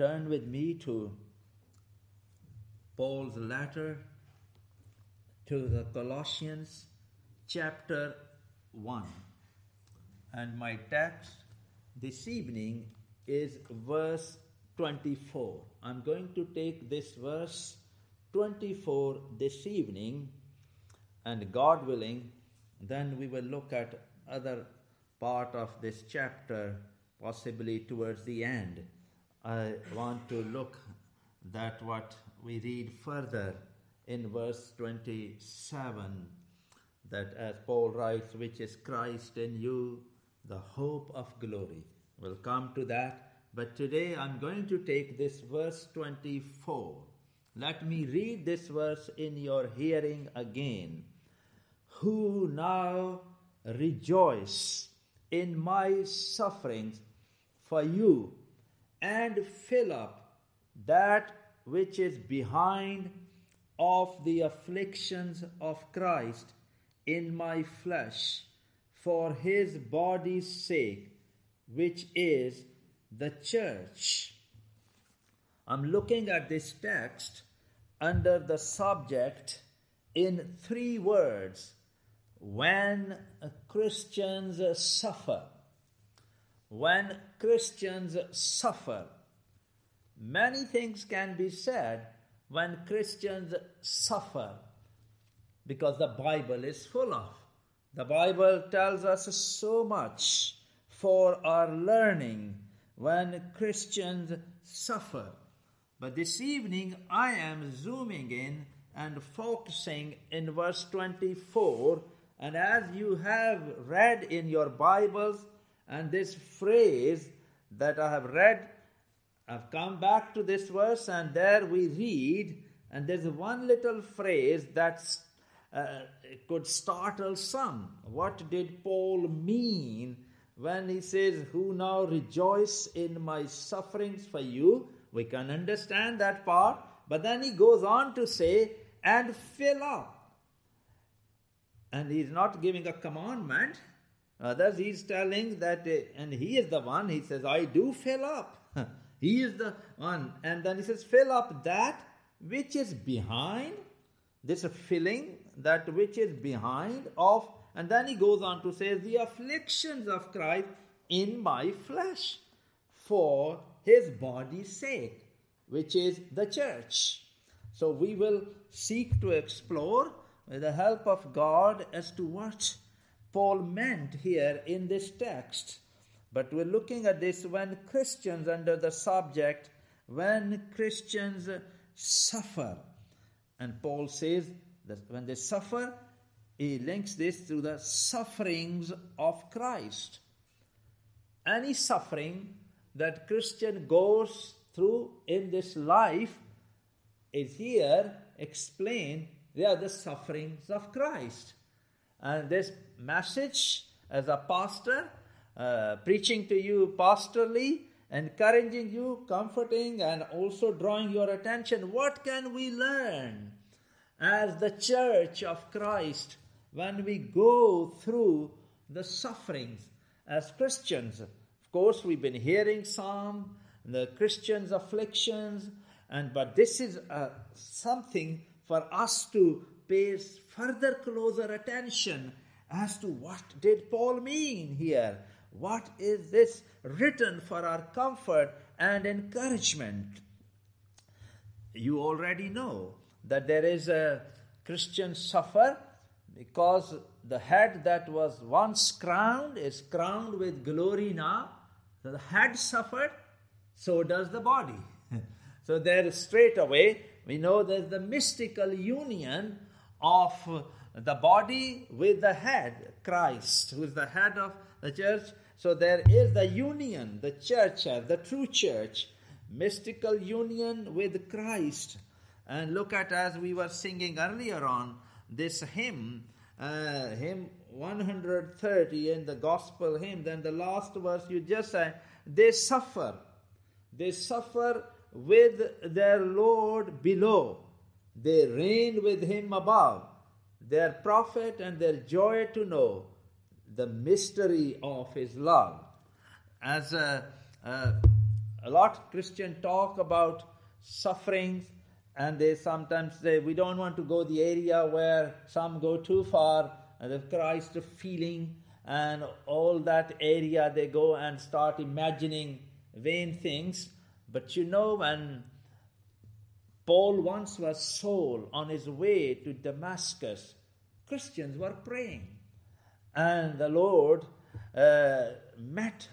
turn with me to Paul's letter to the Colossians, chapter 1. And my text this evening is verse 24. I'm going to take this verse 24 this evening, and God willing, then we will look at other part of this chapter, possibly towards the end. I want to look at what we read further in verse 27, that as Paul writes, which is Christ in you, the hope of glory. We'll come to that, but today I'm going to take this verse 24. Let me read this verse in your hearing again. Who now rejoice in my sufferings for you, and fill up that which is behind of the afflictions of Christ in my flesh, for his body's sake, which is the church. I'm looking at this text under the subject in 3 words: when Christians suffer. When Christians suffer. Many things can be said when Christians suffer, because the Bible is full of. The Bible tells us so much for our learning when Christians suffer. But this evening I am zooming in and focusing in verse 24. And as you have read in your Bibles, and this phrase that I have read, I've come back to this verse, and there we read, and there's one little phrase that could startle some. What did Paul mean when he says, who now rejoice in my sufferings for you? We can understand that part, but then he goes on to say, and fill up. And he's not giving a commandment. Others he's telling that, and he is the one, he says, I do fill up. He is the one. And then he says, fill up that which is behind, this filling, that which is behind of, and then he goes on to say, the afflictions of Christ in my flesh, for his body's sake, which is the church. So we will seek to explore with the help of God as to what Paul meant here in this text. But we're looking at this when Christians, under the subject, when Christians suffer. And Paul says that when they suffer, he links this to the sufferings of Christ. Any suffering that Christian goes through in this life is here explained. They are the sufferings of Christ. And this message, as a pastor, preaching to you pastorally, encouraging you, comforting, and also drawing your attention. What can we learn as the church of Christ when we go through the sufferings as Christians? Of course, we've been hearing some, the Christians' afflictions, but this is something for us to pay further closer attention as to what did Paul mean here. What is this written for our comfort and encouragement? You already know that there is a Christian suffer because the head that was once crowned is crowned with glory now. So the head suffered, so does the body. So there is straight away, we know there's the mystical union of the body with the head, Christ, who is the head of the church. So there is the union, the church, the true church, mystical union with Christ. And look at, as we were singing earlier on, this hymn, hymn 130 in the gospel hymn, then the last verse you just said, they suffer with their Lord below. They reign with him above. Their profit and their joy to know the mystery of his love. As a lot of Christians talk about sufferings, and they sometimes say, we don't want to go the area where some go too far, and the Christ feeling and all that area, they go and start imagining vain things. But when Paul once was Saul on his way to Damascus, Christians were praying, and the Lord met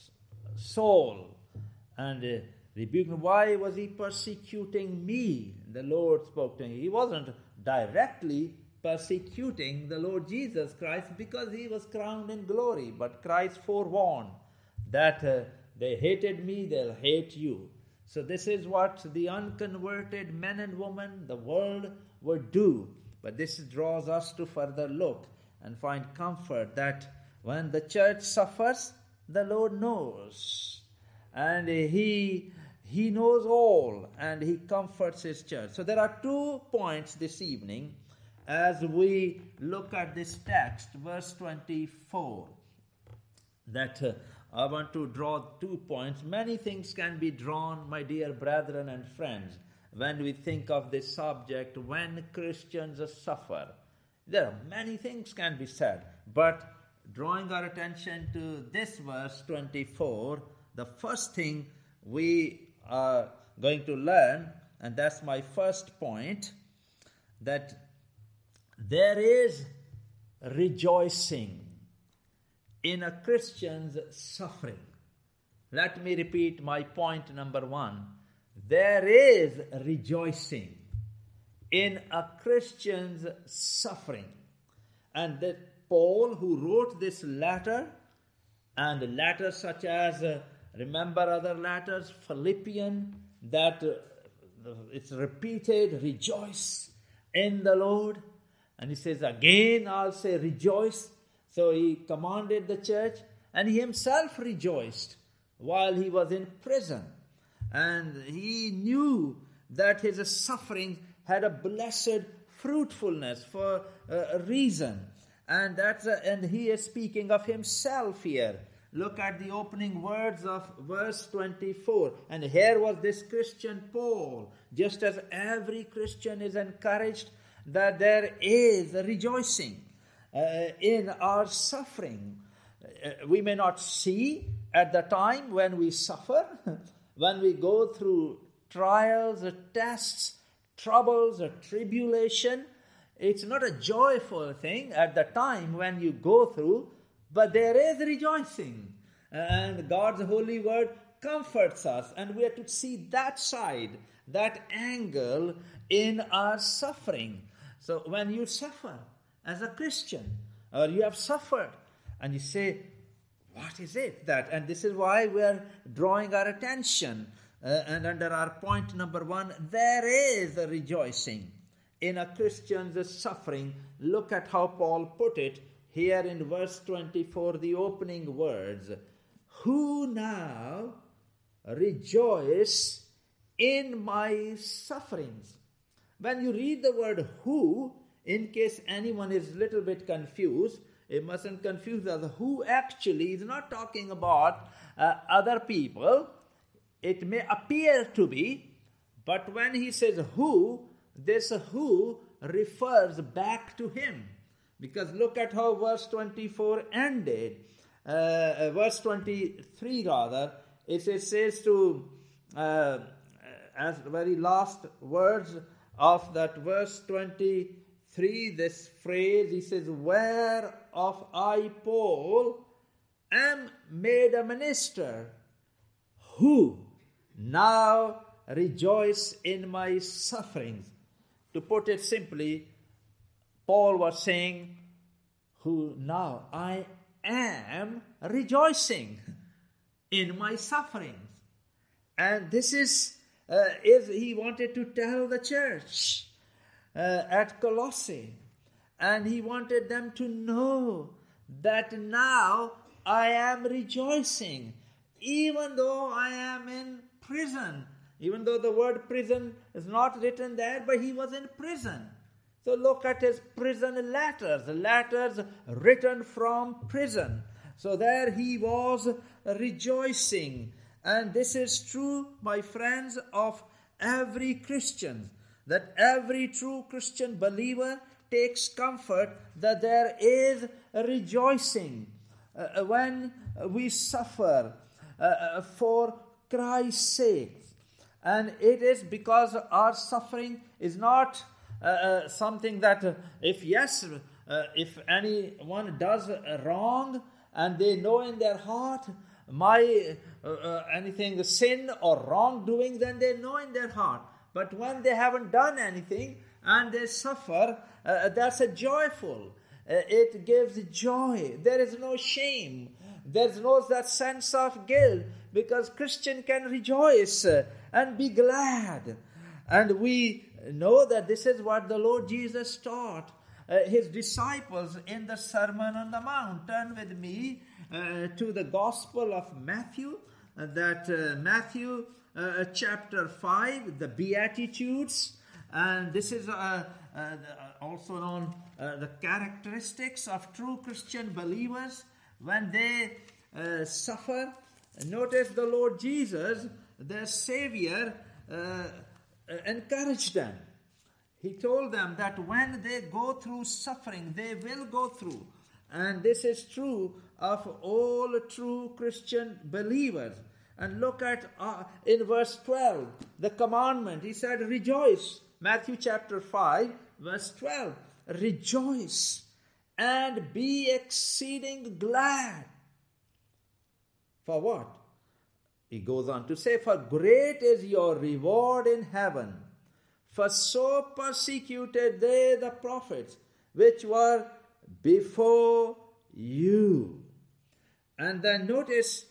Saul and rebuked him. Why was he persecuting me? The Lord spoke to him. He wasn't directly persecuting the Lord Jesus Christ because he was crowned in glory, but Christ forewarned that they hated me, they'll hate you. So this is what the unconverted men and women, the world, would do. But this draws us to further look and find comfort that when the church suffers, the Lord knows. And He knows all, and He comforts His church. So there are 2 points this evening as we look at this text, verse 24, that I want to draw 2 points. Many things can be drawn, my dear brethren and friends, when we think of this subject, when Christians suffer. There are many things can be said, but drawing our attention to this verse 24, the first thing we are going to learn, and that's my first point, that there is rejoicing in a Christian's suffering. Let me repeat my point number 1. There is rejoicing in a Christian's suffering. And that Paul, who wrote this letter, and letters such as, remember other letters, Philippians, that it's repeated, rejoice in the Lord. And he says, again I'll say rejoice. So he commanded the church, and he himself rejoiced while he was in prison. And he knew that his suffering had a blessed fruitfulness for a reason. And he is speaking of himself here. Look at the opening words of verse 24. And here was this Christian Paul, just as every Christian is encouraged that there is a rejoicing in our suffering. We may not see at the time when we suffer, when we go through trials, tests, troubles, or tribulation. It's not a joyful thing at the time when you go through, but there is rejoicing. And God's holy word comforts us, and we have to see that side, that angle in our suffering. So when you suffer as a Christian, or you have suffered, and you say, what is it that? And this is why we are drawing our attention. And under our point number 1, there is a rejoicing in a Christian's suffering. Look at how Paul put it here in verse 24, the opening words. Who now rejoice in my sufferings? When you read the word who, in case anyone is a little bit confused, it mustn't confuse us. Who actually is not talking about other people. It may appear to be, but when he says who, this who refers back to him. Because look at how verse 24 ended. Verse 23 rather, it says to, as very last words of that verse 23, this phrase, he says, whereof I, Paul, am made a minister, who now rejoice in my sufferings. To put it simply, Paul was saying, who now I am rejoicing in my sufferings. And this is he wanted to tell the church at Colossae. And he wanted them to know that now I am rejoicing, even though I am in prison. Even though the word prison is not written there, but he was in prison. So look at his prison letters written from prison. So there he was rejoicing. And this is true, my friends, of every Christian, that every true Christian believer takes comfort that there is a rejoicing when we suffer for Christ's sake. And it is because our suffering is not something that if anyone does wrong and they know in their heart anything sin or wrongdoing, then they know in their heart. But when they haven't done anything and they suffer, that's a joyful. It gives joy. There is no shame. There's no that sense of guilt, because Christian can rejoice and be glad. And we know that this is what the Lord Jesus taught his disciples in the Sermon on the Mount. Turn with me to the Gospel of Matthew, Matthew chapter 5, the Beatitudes. And this is also known the characteristics of true Christian believers when they suffer. Notice the Lord Jesus, their Savior, encouraged them. He told them that when they go through suffering, they will go through. And this is true of all true Christian believers. And look at in verse 12, the commandment. He said, rejoice. Matthew chapter 5, verse 12. Rejoice and be exceeding glad. For what? He goes on to say, for great is your reward in heaven. For so persecuted they the prophets which were before you. And then notice,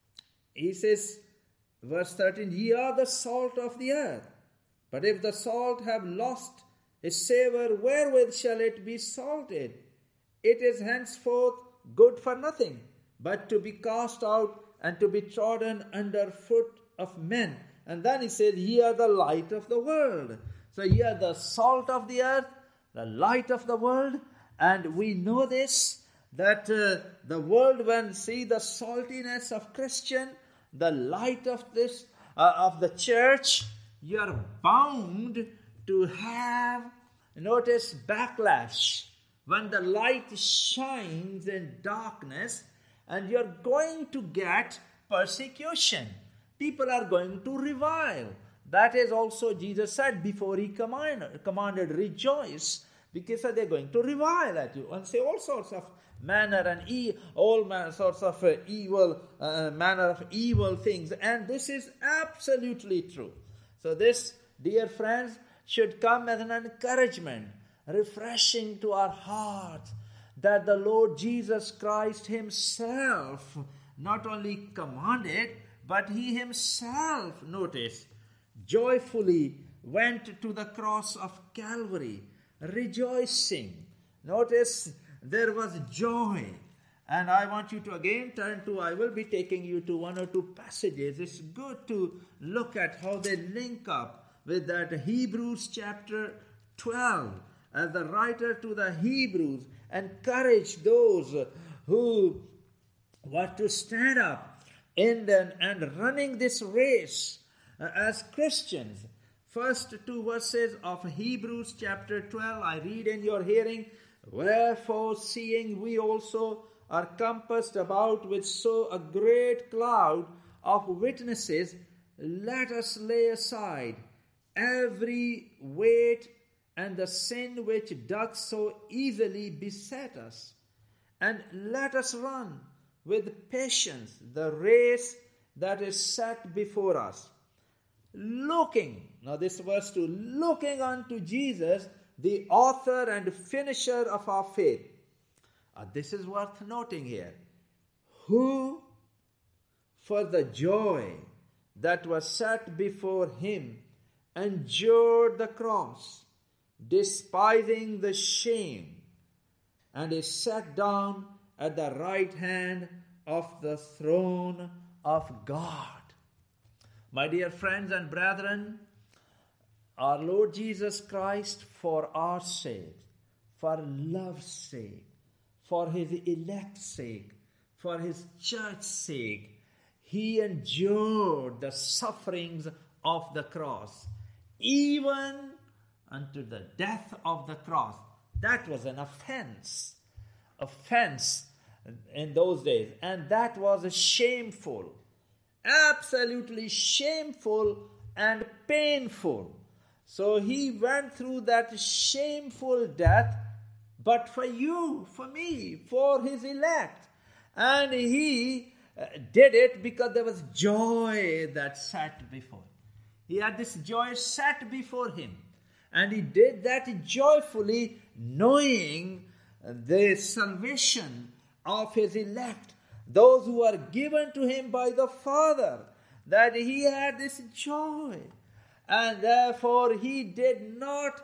he says, verse 13, ye are the salt of the earth. But if the salt have lost its savour, wherewith shall it be salted? It is henceforth good for nothing, but to be cast out and to be trodden under foot of men. And then he said, ye are the light of the world. So ye are the salt of the earth, the light of the world. And we know this, that the world, when see the saltiness of Christian, the light of this, of the church, you are bound to have, notice, backlash. When the light shines in darkness, and you're going to get persecution. People are going to revile. That is also Jesus said before he commanded rejoice, because they're going to revile at you and say all sorts of manner and all sorts of manner of evil things. And this is absolutely true. So this, dear friends, should come as an encouragement, refreshing to our hearts, that the Lord Jesus Christ himself not only commanded, but he himself, notice, joyfully went to the cross of Calvary, rejoicing. Notice there was joy. And I want you to again turn to, I will be taking you to one or two passages. It's good to look at how they link up with that Hebrews chapter 12. As the writer to the Hebrews encouraged those who were to stand up and running this race as Christians. First two verses of Hebrews chapter 12, I read in your hearing, wherefore seeing we also are compassed about with so a great cloud of witnesses, let us lay aside every weight and the sin which doth so easily beset us, and let us run with patience the race that is set before us. Looking, now this verse 2, looking unto Jesus, the author and finisher of our faith. This is worth noting here. Who, for the joy that was set before him, endured the cross, despising the shame, and is set down at the right hand of the throne of God. My dear friends and brethren, our Lord Jesus Christ, for our sake, for love's sake, for his elect's sake, for his church's sake, he endured the sufferings of the cross, even unto the death of the cross. That was an offense in those days. And that was shameful, absolutely shameful and painful. So he went through that shameful death, but for you, for me, for his elect. And he did it because there was joy that sat before him. He had this joy set before him. And he did that joyfully, knowing the salvation of his elect, those who are given to him by the Father, that he had this joy. And therefore he did not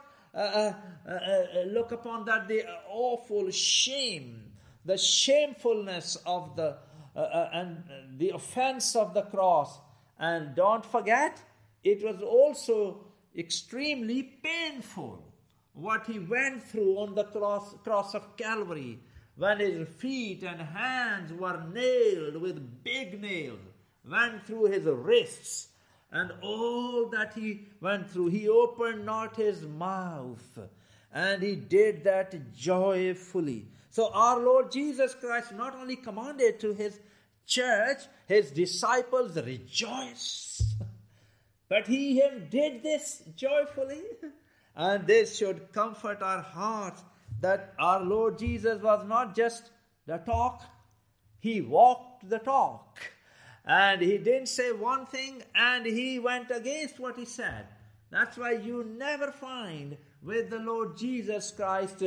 look upon that the awful shame, the shamefulness of and the offense of the cross. And don't forget, it was also extremely painful what he went through on the cross of Calvary, when his feet and hands were nailed with big nails, went through his wrists, and all that he went through. He opened not his mouth, and he did that joyfully. So our Lord Jesus Christ not only commanded to his church, his disciples, rejoice, but he did this joyfully. And this should comfort our hearts, that our Lord Jesus was not just the talk, he walked the talk. And he didn't say one thing and he went against what he said. That's why you never find with the Lord Jesus Christ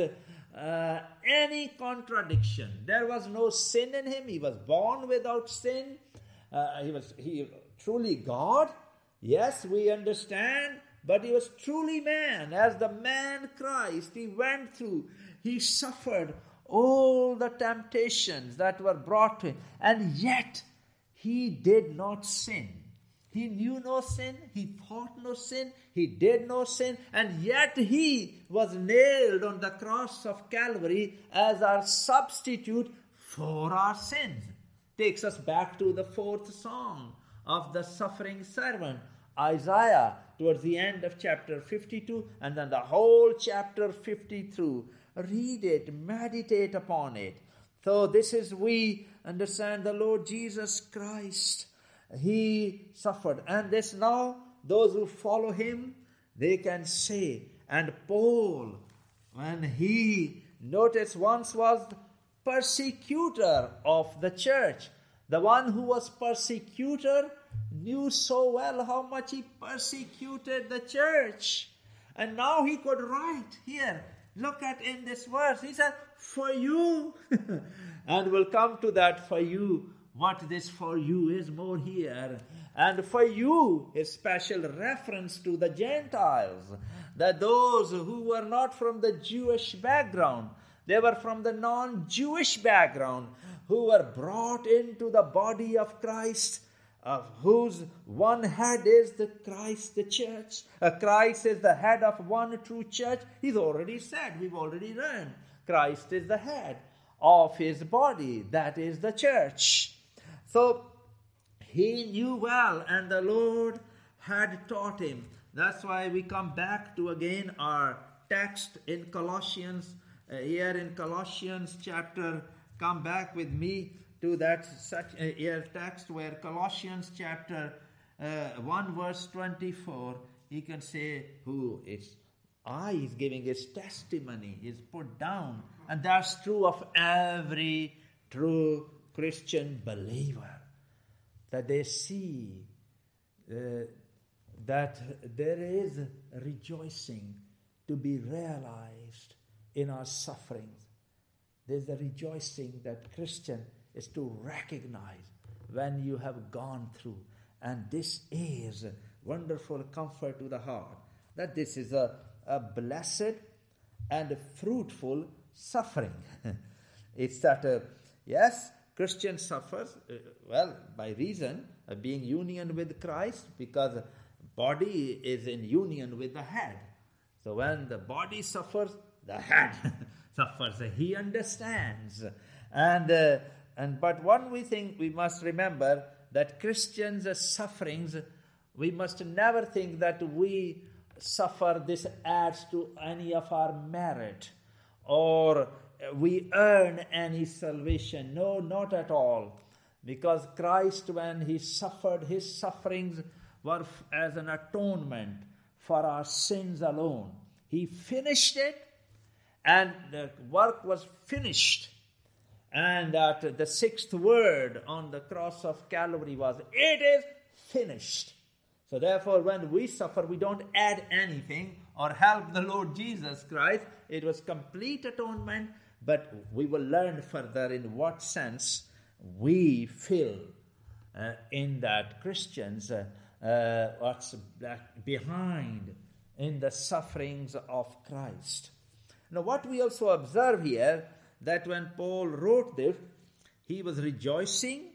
any contradiction. There was no sin in him. He was born without sin. He truly God. Yes, we understand. But he was truly man. As the man Christ, he went through, he suffered all the temptations that were brought to him. And yet, he did not sin. He knew no sin. He thought no sin. He did no sin. And yet, he was nailed on the cross of Calvary as our substitute for our sins. Takes us back to the 4th Psalm of the suffering servant, Isaiah, towards the end of chapter 52, and then the whole chapter 52. Read it, meditate upon it. So this is, we understand the Lord Jesus Christ. He suffered. And this now, those who follow him, they can say. And Paul, when he, notice, once was persecutor of the church. The one who was persecutor knew so well how much he persecuted the church. And now he could write here. Look at in this verse. He said, for you. And we'll come to that for you. What this for you is more here. And for you is special reference to the Gentiles. That those who were not from the Jewish background, they were from the non-Jewish background, who were brought into the body of Christ, of whose one head is the Christ, the church. Christ is the head of one true church. He's already said, we've already learned. Christ is the head of his body, that is the church. So he knew well, and the Lord had taught him. That's why we come back to again our text in Colossians. Here in Colossians chapter, come back with me to that text where Colossians chapter 1 verse 24, he can say who is he's giving his testimony, he's put down. And that's true of every true Christian believer, that they see that there is rejoicing to be realized in our sufferings. There's a rejoicing that Christian is to recognize when you have gone through. And this is a wonderful comfort to the heart, that this is a blessed and a fruitful suffering. It's that, yes, Christian suffers, by reason of being union with Christ, because the body is in union with the head. So when the body suffers, the head suffers. He understands. But one we think we must remember, that Christians' sufferings, we must never think that we suffer, this adds to any of our merit, or we earn any salvation. No, not at all. Because Christ, when he suffered, his sufferings were as an atonement for our sins alone. He finished it, and the work was finished. And that the sixth word on the cross of Calvary was, "It is finished." So therefore, when we suffer, we don't add anything or help the Lord Jesus Christ. It was complete atonement, but we will learn further in what sense we feel in that Christians, what's behind in the sufferings of Christ. Now, what we also observe here, that when Paul wrote this, he was rejoicing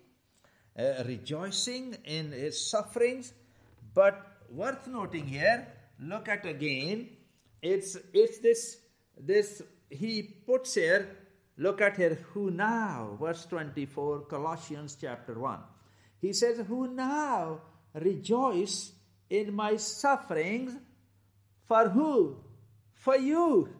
in his sufferings. But worth noting here, look at again, it's this he puts here, look at here, who now, verse 24, Colossians chapter 1. He says, who now rejoice in my sufferings, for who? For you.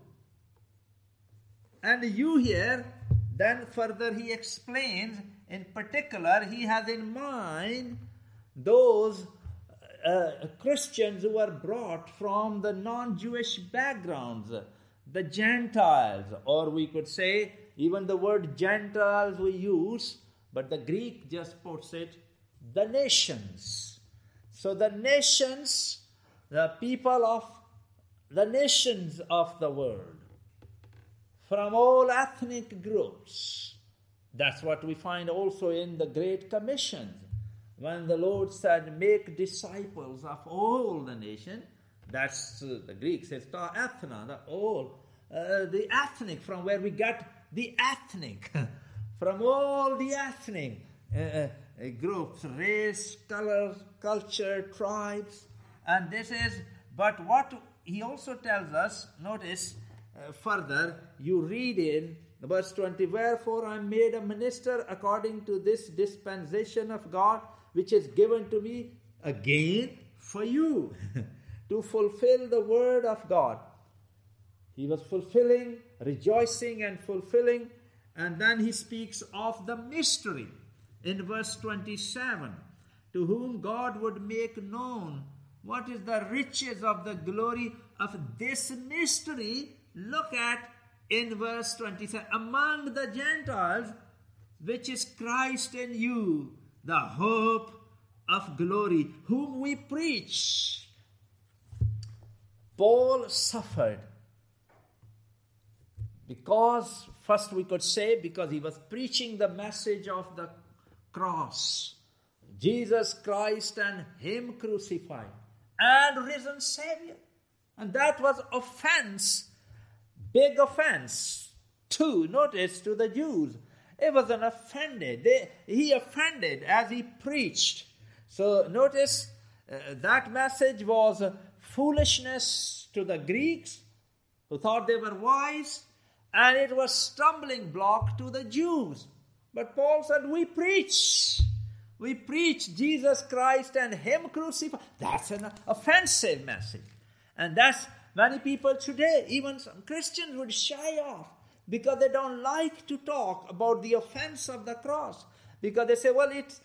And you here, then further he explains, in particular, he has in mind those Christians who were brought from the non-Jewish backgrounds, the Gentiles, or we could say, even the word Gentiles we use, but the Greek just puts it, the nations. So the nations, the people of the nations of the world, from all ethnic groups. That's what we find also in the Great Commission. When the Lord said, make disciples of all the nation, that's the Greek says, ta ethna, the ethnic, from where we got the ethnic, from all the ethnic groups, race, color, culture, tribes. And this is, but what he also tells us, notice further, you read in verse 20, wherefore I am made a minister according to this dispensation of God, which is given to me again for you, to fulfill the word of God. He was fulfilling, rejoicing and fulfilling, and then he speaks of the mystery in verse 27, to whom God would make known what is the riches of the glory of this mystery. Look at in verse 27, among the Gentiles, which is Christ in you, the hope of glory, whom we preach. Paul suffered because, first we could say, because he was preaching the message of the cross, Jesus Christ and him crucified and risen Savior. And that was offense, big offense to the Jews. It was an offended. He offended as he preached. So notice that message was foolishness to the Greeks who thought they were wise, and it was stumbling block to the Jews. But Paul said, we preach Jesus Christ and him crucified. That's an offensive message. And that's many people today, even some Christians, would shy off because they don't like to talk about the offense of the cross. Because they say, well, it's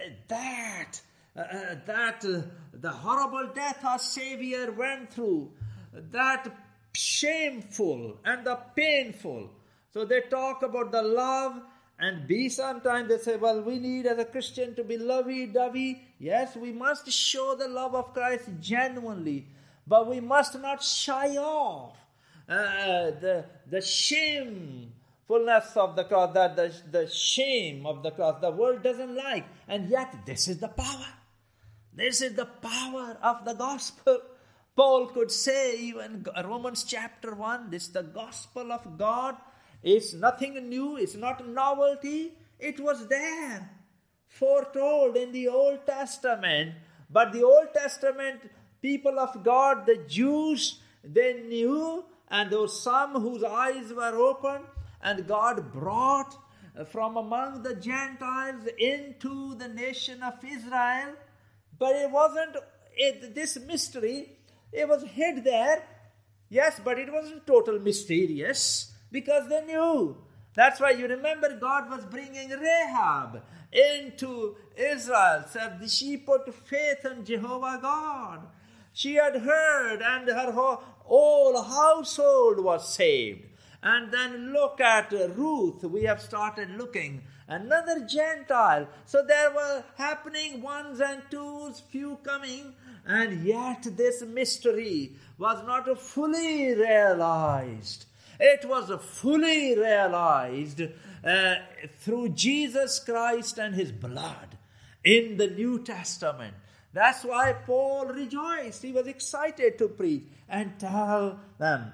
the horrible death our Savior went through, that shameful and the painful. So they talk about the love, and sometimes they say, well, we need as a Christian to be lovey-dovey. Yes, we must show the love of Christ genuinely, but we must not shy off the shamefulness of the cross, that the shame of the cross the world doesn't like. And yet this is the power. This is the power of the gospel. Paul could say, even Romans chapter 1, this is the gospel of God. It's nothing new. It's not a novelty. It was there, foretold in the Old Testament. But the Old Testament people of God, the Jews, they knew, and there were some whose eyes were open, and God brought from among the Gentiles into the nation of Israel. But it wasn't this mystery. It was hid there. Yes, but it wasn't total mysterious because they knew. That's why you remember God was bringing Rahab into Israel. So she put faith in Jehovah God. She had heard and her whole household was saved. And then look at Ruth. We have started looking. Another Gentile. So there were happening ones and twos, few coming. And yet this mystery was not fully realized. It was fully realized through Jesus Christ and His blood in the New Testament. That's why Paul rejoiced. He was excited to preach and tell them.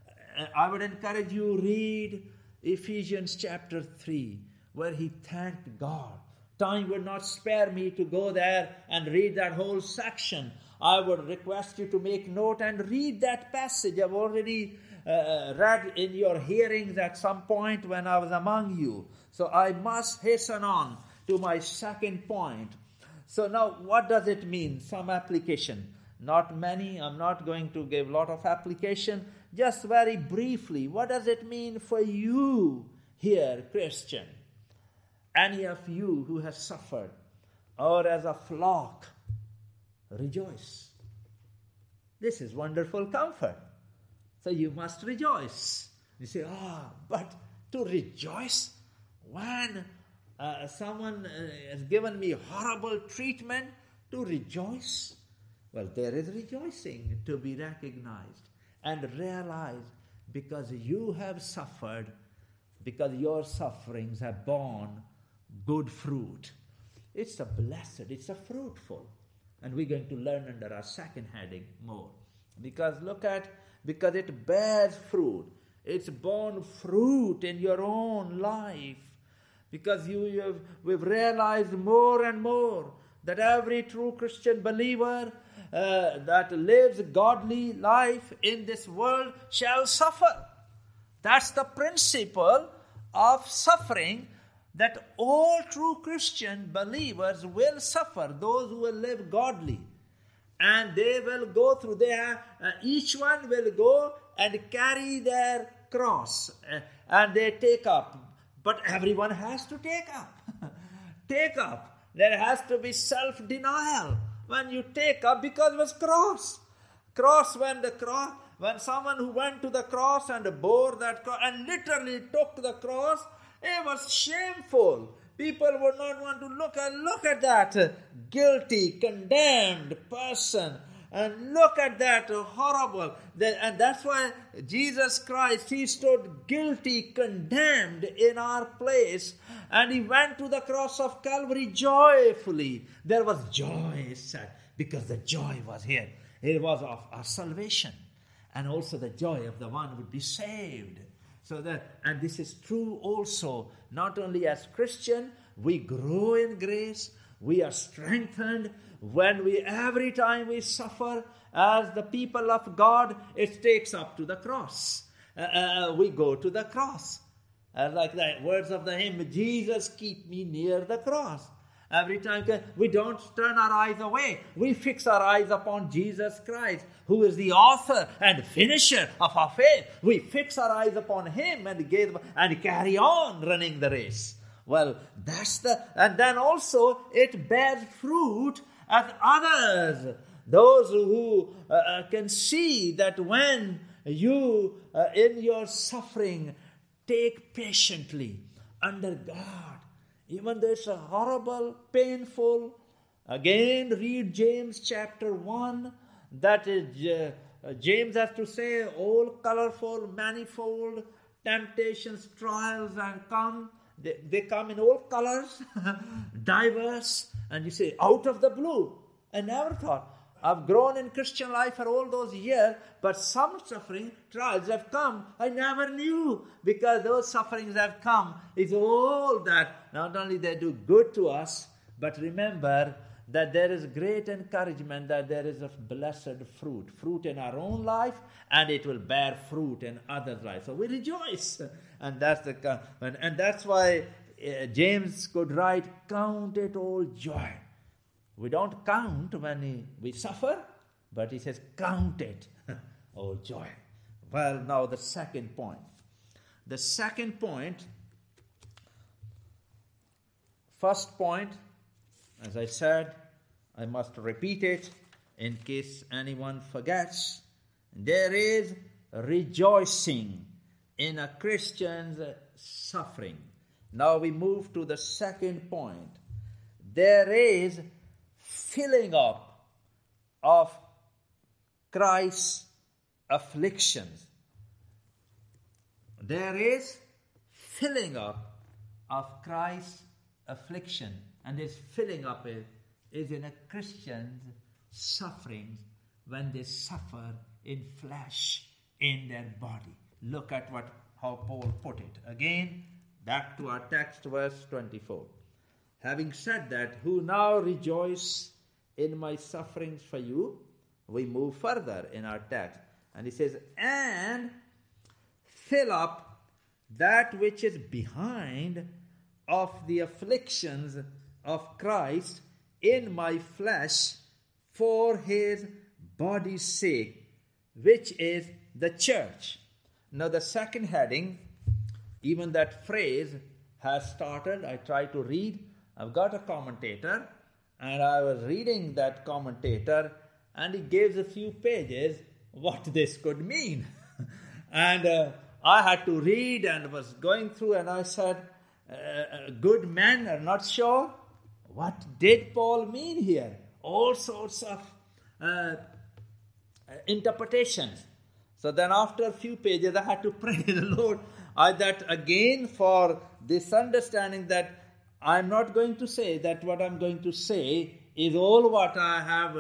I would encourage you read Ephesians chapter 3, where he thanked God. Time would not spare me to go there and read that whole section. I would request you to make note and read that passage. I've already read in your hearings at some point when I was among you. So I must hasten on to my second point. So now what does it mean? Some application. Not many. I'm not going to give a lot of application. Just very briefly, what does it mean for you here, Christian? Any of you who has suffered, or as a flock, rejoice. This is wonderful comfort. So you must rejoice. You say, but to rejoice when someone has given me horrible treatment, to rejoice? Well, there is rejoicing to be recognized and realized because you have suffered, because your sufferings have borne good fruit. It's a blessed, it's a fruitful. And we're going to learn under our second heading more. Because because it bears fruit. It's borne fruit in your own life. Because we've realized more and more that every true Christian believer that lives godly life in this world shall suffer. That's the principle of suffering, that all true Christian believers will suffer, those who will live godly. And they will go through each one will go and carry their cross and they take up. But everyone has to take up. Take up. There has to be self-denial when you take up, because it was cross. When someone who went to the cross and bore that cross and literally took the cross, it was shameful. People would not want to look at that guilty, condemned person. And look at that horrible. And that's why Jesus Christ, He stood guilty, condemned in our place. And He went to the cross of Calvary joyfully. There was joy, said, because the joy was here. It was of our salvation. And also the joy of the one who would be saved. And this is true also, not only as Christian, we grow in grace, we are strengthened when every time we suffer as the people of God, it takes up to the cross. We go to the cross. Like the words of the hymn, Jesus, keep me near the cross. Every time we don't turn our eyes away. We fix our eyes upon Jesus Christ, who is the author and finisher of our faith. We fix our eyes upon Him and carry on running the race. Well, and then also it bears fruit as others. Those who can see that when you, in your suffering, take patiently under God, even though it's a horrible, painful. Again, read James chapter 1. That is, James has to say, all colorful, manifold temptations, trials, and come. They come in all colors, diverse. And you say, out of the blue. I never thought. I've grown in Christian life for all those years, but some suffering, trials have come. I never knew, because those sufferings have come. It's all that not only they do good to us, but remember that there is great encouragement that there is a blessed fruit in our own life, and it will bear fruit in others' life. So we rejoice, and that's why James could write, count it all joy. We don't count when we suffer, but he says, count it all joy. Well, now the second point. The second point, first point, as I said, I must repeat it in case anyone forgets. There is rejoicing in a Christian's suffering. Now we move to the second point. There is filling up of Christ's afflictions. There is filling up of Christ's affliction. And this filling up is in a Christian's sufferings when they suffer in flesh, in their body. Look at how Paul put it. Again, back to our text, verse 24. Having said that, who now rejoice in my sufferings for you, we move further in our text. And he says, and fill up that which is behind of the afflictions of Christ in my flesh for his body's sake, which is the church. Now the second heading, even that phrase has started. I try to read. I've got a commentator, and I was reading that commentator, and he gives a few pages what this could mean. And I had to read and was going through, and I said, good men are not sure. What did Paul mean here? All sorts of interpretations. So then after a few pages, I had to pray the Lord that again for this understanding that I'm not going to say that what I'm going to say is all what I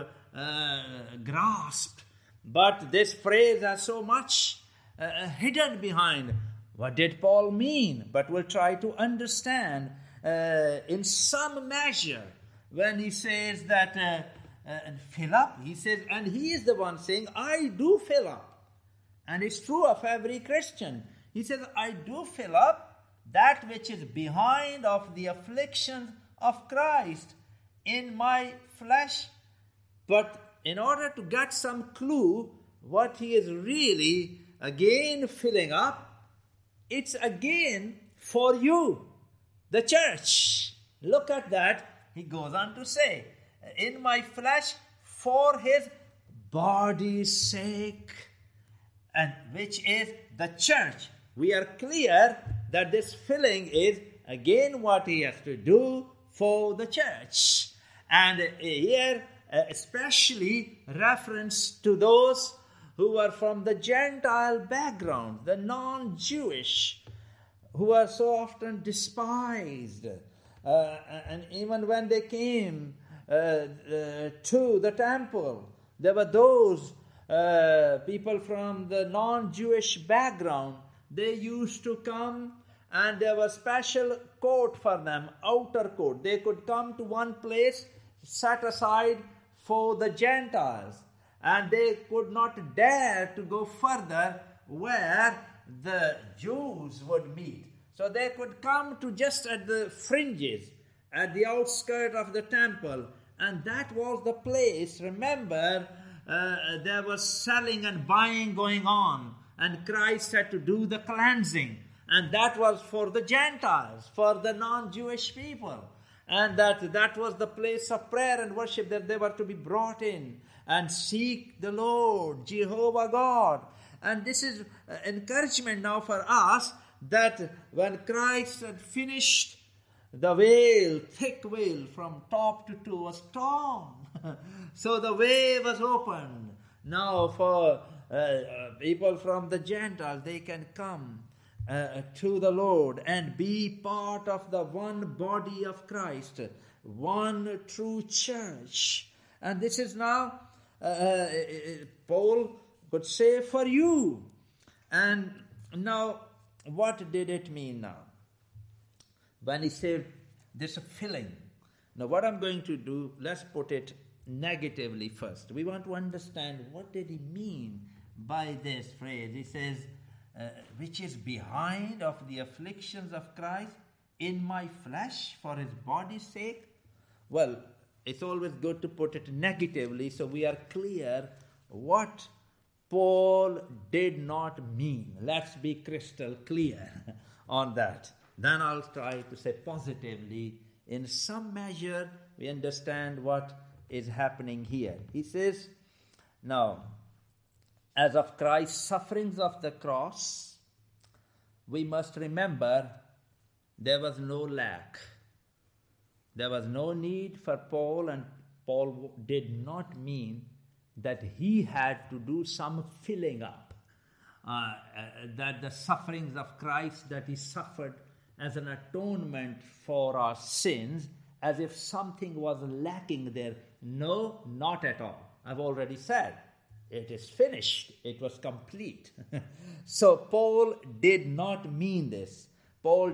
have grasped. But this phrase has so much hidden behind. What did Paul mean? But we'll try to understand in some measure when he says that fill up. He says, and he is the one saying, I do fill up. And it's true of every Christian. He says, I do fill up that which is behind of the afflictions of Christ in my flesh. But in order to get some clue what he is really again filling up, it's again for you, the church. Look at that. He goes on to say, in my flesh for his body's sake, and which is the church. We are clear that this filling is again what he has to do for the church. And here especially reference to those who are from the Gentile background, the non-Jewish, who are so often despised. And even when they came to the temple, there were those people from the non-Jewish background. They used to come, and there was special court for them, outer court. They could come to one place set aside for the Gentiles, and they could not dare to go further where the Jews would meet. So they could come to just at the fringes, at the outskirts of the temple, and that was the place. Remember, there was selling and buying going on, and Christ had to do the cleansing, and that was for the Gentiles, for the non-Jewish people. And that was the place of prayer and worship that they were to be brought in and seek the Lord, Jehovah God. And this is encouragement now for us that when Christ had finished, the veil, thick veil from top to toe was torn. So the way was opened. Now for people from the Gentiles, they can come to the Lord and be part of the one body of Christ, one true church. And this is now, Paul could say, for you. And now, what did it mean now? When he said this filling. Now what I'm going to do, let's put it negatively first. We want to understand what did he mean by this phrase. He says, which is behind of the afflictions of Christ in my flesh for his body's sake? Well, it's always good to put it negatively so we are clear what Paul did not mean. Let's be crystal clear on that. Then I'll try to say positively. In some measure, we understand what is happening here. He says, now, as of Christ's sufferings of the cross, we must remember there was no lack. There was no need for Paul, and Paul did not mean that he had to do some filling up. That the sufferings of Christ that he suffered as an atonement for our sins, as if something was lacking there. No, not at all. I've already said, it is finished. It was complete. So Paul did not mean this. Paul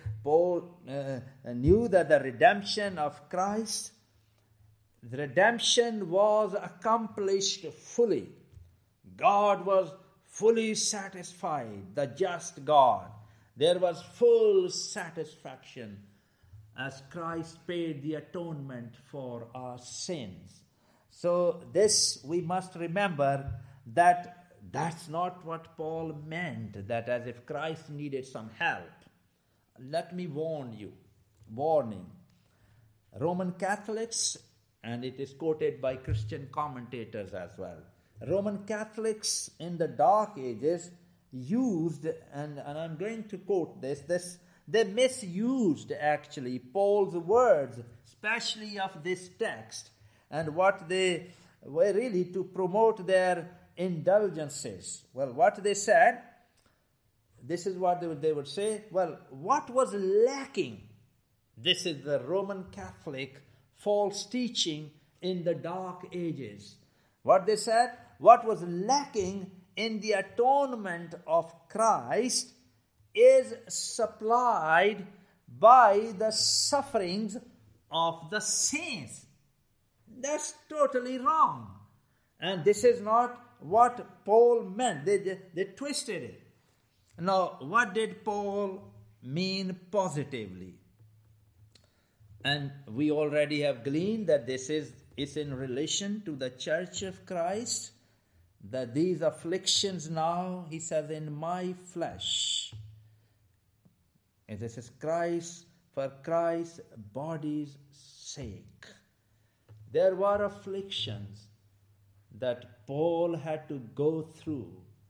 knew that the redemption of Christ, the redemption was accomplished fully. God was fully satisfied, the just God. There was full satisfaction as Christ paid the atonement for our sins. So this we must remember that that's not what Paul meant, that as if Christ needed some help. Let me warn you, warning. Roman Catholics, and it is quoted by Christian commentators as well, Roman Catholics in the Dark Ages used, and I'm going to quote this, they misused actually Paul's words, especially of this text, and what they were really to promote their indulgences. Well, what they said, this is what they would say, well, what was lacking? This is the Roman Catholic false teaching in the Dark Ages. What they said, what was lacking in the atonement of Christ is supplied by the sufferings of the saints. That's totally wrong. And this is not what Paul meant. They twisted it. Now, what did Paul mean positively? And we already have gleaned that this is in relation to the Church of Christ, that these afflictions now, he says, in my flesh. And this is Christ, for Christ's body's sake. There were afflictions that Paul had to go through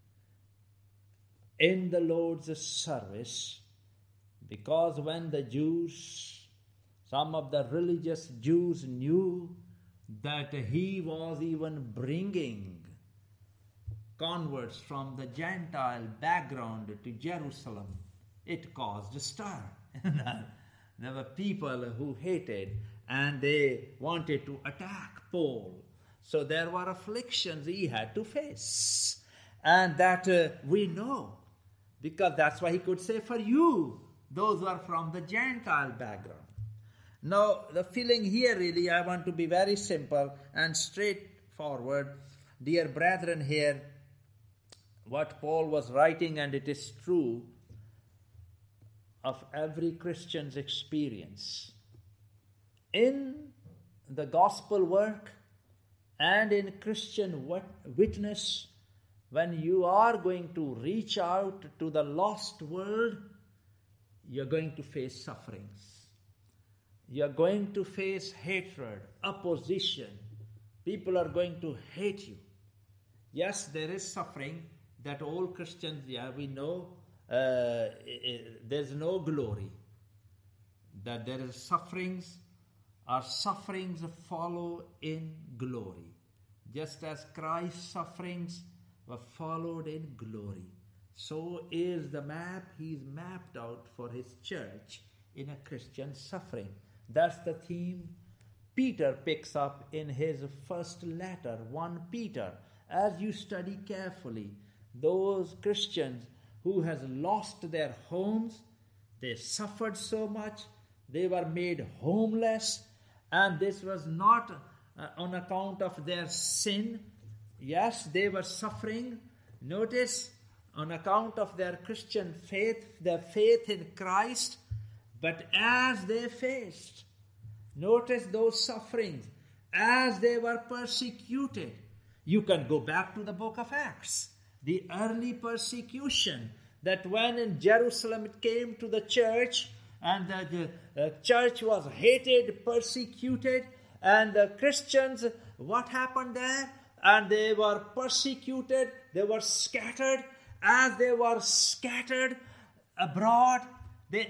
in the Lord's service, because when the Jews, some of the religious Jews knew that he was even bringing converts from the Gentile background to Jerusalem, it caused a stir. There were people who hated and they wanted to attack Paul. So there were afflictions he had to face. And that we know, because that's why he could say, for you, those who are from the Gentile background. Now, the feeling here really, I want to be very simple and straightforward. Dear brethren, here, what Paul was writing, and it is true of every Christian's experience. In the gospel work and in Christian witness, when you are going to reach out to the lost world, you're going to face sufferings. You're going to face hatred, opposition. People are going to hate you. Yes, there is suffering that all Christians, we know, there's no glory. That there is sufferings, our sufferings follow in glory. Just as Christ's sufferings were followed in glory, so is the map he's mapped out for his church in a Christian suffering. That's the theme Peter picks up in his first letter, 1 Peter. As you study carefully, those Christians who has lost their homes, they suffered so much, they were made homeless, and this was not on account of their sin. Yes, they were suffering. Notice, on account of their Christian faith, their faith in Christ, But as they faced, notice those sufferings, as they were persecuted. You can go back to the book of Acts, the early persecution, that when in Jerusalem it came to the church, and the church was hated, persecuted, and the Christians, what happened there? And they were persecuted, they were scattered. As they were scattered abroad, the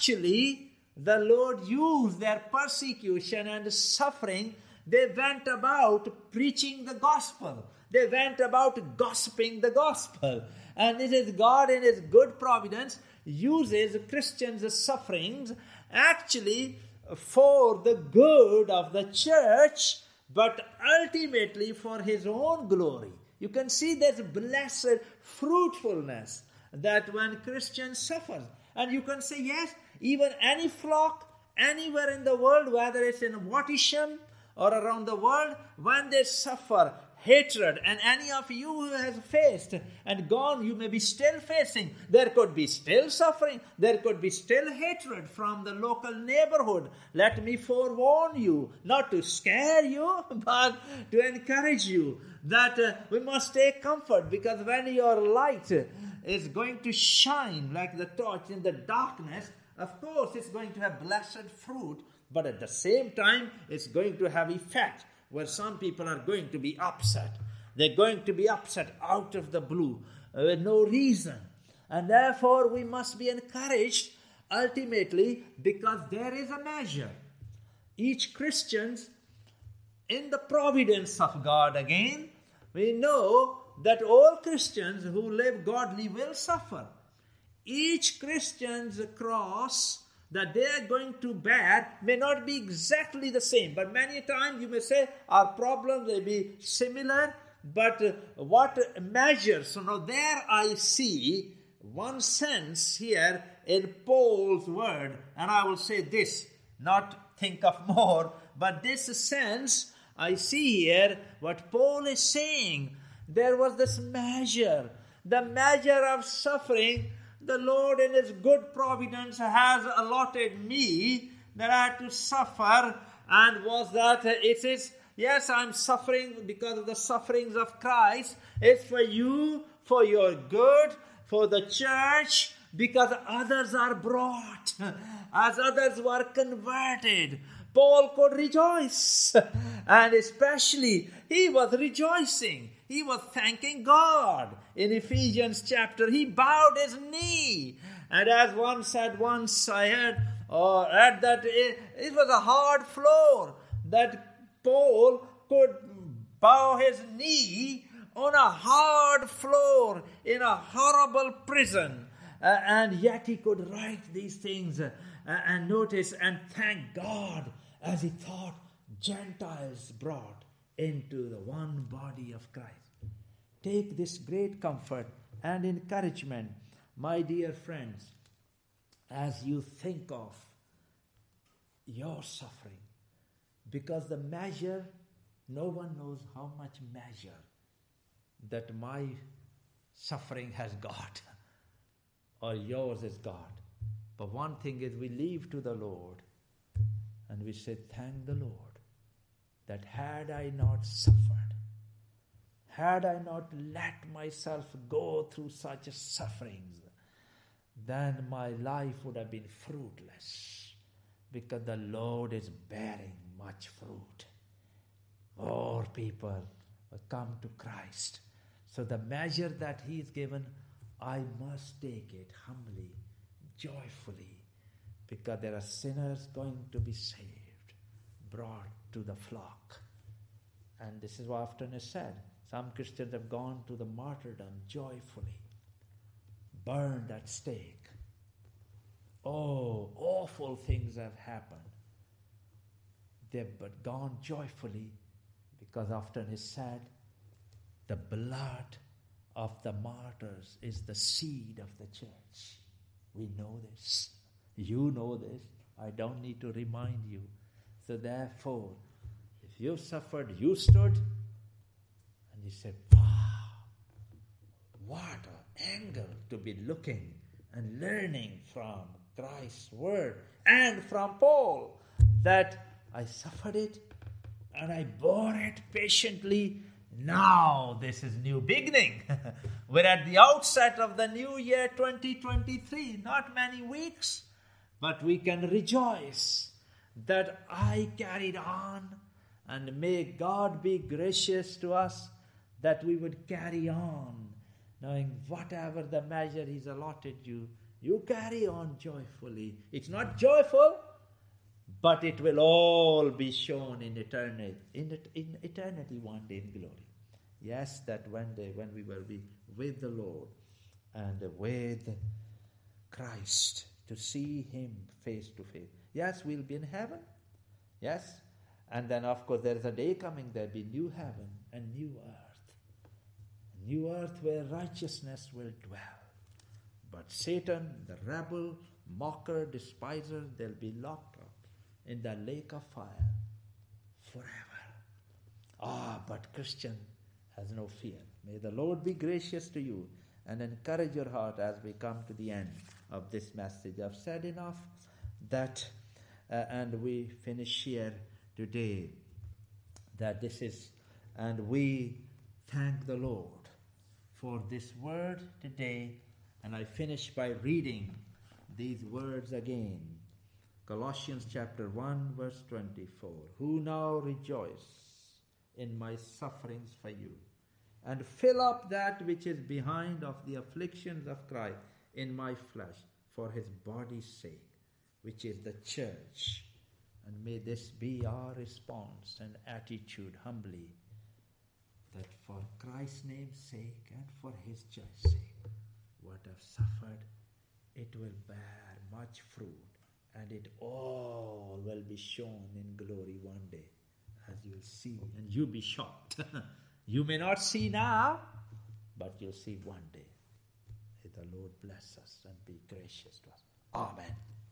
Lord used their persecution and suffering. They went about preaching the gospel. They went about gossiping the gospel. And it is God in His good providence uses Christians' sufferings actually for the good of the church, but ultimately for His own glory. You can see this blessed fruitfulness that when Christians suffer. And you can say, yes, even any flock, anywhere in the world, whether it's in Wattisham or around the world, when they suffer hatred, and any of you who has faced and gone, you may be still facing, there could be still suffering, there could be still hatred from the local neighborhood. Let me forewarn you, not to scare you, but to encourage you that we must take comfort, because when your light is going to shine like the torch in the darkness, of course it's going to have blessed fruit, but at the same time it's going to have effect where some people are going to be upset. They're going to be upset out of the blue with no reason. And therefore we must be encouraged ultimately, because there is a measure. Each Christian, in the providence of God again, we know that all Christians who live godly will suffer. Each Christian's cross that they are going to bear may not be exactly the same. But many times you may say our problems may be similar, but what measures? So now there I see one sense here in Paul's word, and I will say this, not think of more, but this sense I see here what Paul is saying. There was this measure, the measure of suffering. The Lord in His good providence has allotted me that I had to suffer, and was that it is, yes, I'm suffering because of the sufferings of Christ. It's for you, for your good, for the church, because others are brought, as others were converted. Paul could rejoice, and especially he was rejoicing. He was thanking God. In Ephesians chapter, he bowed his knee. And as one said once, I heard or read that it was a hard floor, that Paul could bow his knee on a hard floor in a horrible prison. And yet he could write these things and notice and thank God as he thought Gentiles brought into the one body of Christ. Take this great comfort and encouragement, my dear friends, as you think of your suffering, because the measure, no one knows how much measure that my suffering has got or yours has got. But one thing is, we leave to the Lord and we say, thank the Lord that had I not suffered, had I not let myself go through such sufferings, then my life would have been fruitless, because the Lord is bearing much fruit. More people will come to Christ. So the measure that He is given, I must take it humbly, joyfully, because there are sinners going to be saved, brought to the flock. And this is what often is said. Some Christians have gone to the martyrdom joyfully, burned at stake. Oh, awful things have happened. They've but gone joyfully, because often is said, the blood of the martyrs is the seed of the church. We know this. You know this. I don't need to remind you. So therefore, if you've suffered, you stood, and you said, wow, what an angle to be looking and learning from Christ's word and from Paul, that I suffered it and I bore it patiently. Now this is new beginning. We're at the outset of the new year 2023, not many weeks, but we can rejoice that I carried on, and may God be gracious to us that we would carry on, knowing whatever the measure He's allotted you, you carry on joyfully. It's not joyful, but it will all be shown in eternity, in eternity one day in glory. Yes, that one day when we will be with the Lord and with Christ to see Him face to face. Yes, we'll be in heaven. Yes. And then, of course, there is a day coming, there'll be new heaven and new earth. New earth where righteousness will dwell. But Satan, the rebel, mocker, despiser, they'll be locked up in the lake of fire forever. But Christian has no fear. May the Lord be gracious to you and encourage your heart as we come to the end of this message. I've said enough that, and we finish here today, that this is, and we thank the Lord for this word today. And I finish by reading these words again. Colossians chapter 1 verse 24. Who now rejoice in my sufferings for you, and fill up that which is behind of the afflictions of Christ in my flesh for His body's sake, which is the church. And may this be our response and attitude humbly, that for Christ's name's sake and for His church's sake, what I've suffered, it will bear much fruit, and it all will be shown in glory one day, as you'll see, and you'll be shocked. You may not see now, but you'll see one day. May the Lord bless us and be gracious to us. Amen.